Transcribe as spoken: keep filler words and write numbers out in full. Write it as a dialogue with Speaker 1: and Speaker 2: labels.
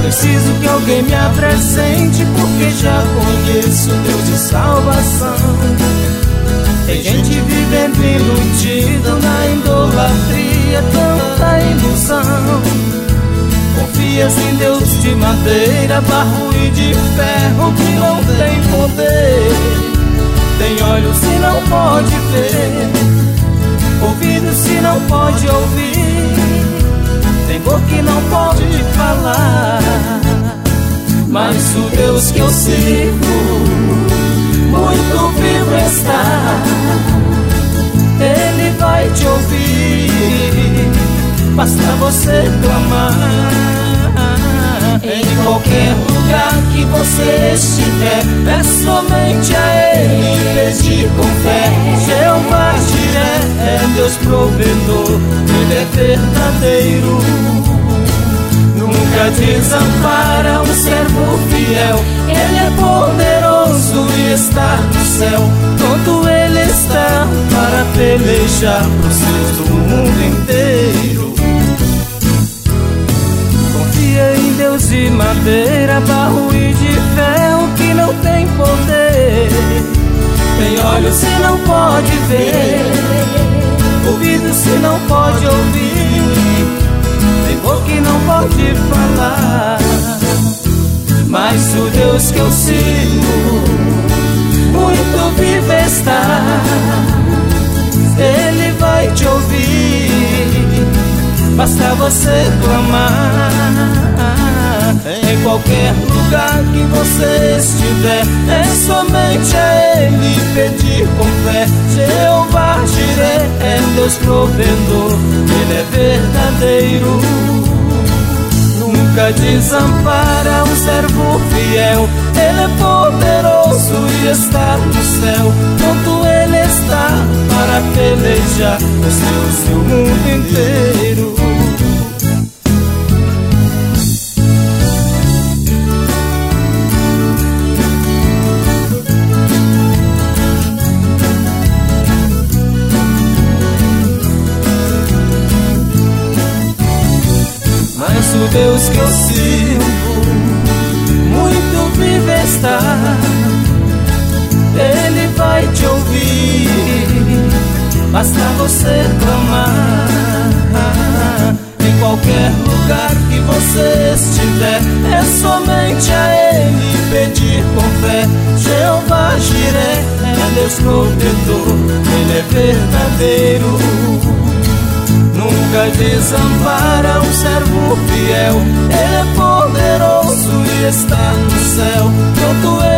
Speaker 1: preciso que alguém me apresente, porque já conheço Deus de salvação. Tem gente vivendo iludida na idolatria, tanta ilusão. Confias em Deus de madeira, barro e de ferro que não tem poder. Tem olhos se não pode ver, ouvidos se não pode ouvir, tem boca que não pode falar. Mas o Deus que eu sirvo muito vivo está. Ele vai te ouvir, basta você clamar. Em qualquer lugar que você estiver, é somente a Ele pedir com fé. Jeová Jiré é Deus provedor, Ele é verdadeiro. Nunca desampara um servo fiel. Ele é poderoso e está no céu. Pronto Ele está para pelejar pros seus do mundo inteiro. Confia em Deus de madeira, barro e de ferro que não tem poder. Tem olhos se não pode ver, ouvidos se não pode ouvir, tem boca que não pode falar. Mas o Deus que eu sirvo muito vivo está. Ele vai te ouvir, basta você clamar. Em qualquer lugar que você estiver, é somente a Ele pedir com fé. Jeová Jiré é Deus provedor, Ele é verdadeiro. Nunca desampara um servo fiel. Ele é poderoso e está no céu. Pronto Ele está para pelejar os seus e o mundo inteiro. Mas o Deus que eu sirvo muito vivo está. Ele vai te ouvir, basta você clamar. Em qualquer lugar que você estiver, é somente a Ele pedir com fé. Jeová Jiré é Deus provedor, Ele é verdadeiro. Nunca desampara um servo fiel. Ele é poderoso e está no céu. Pronto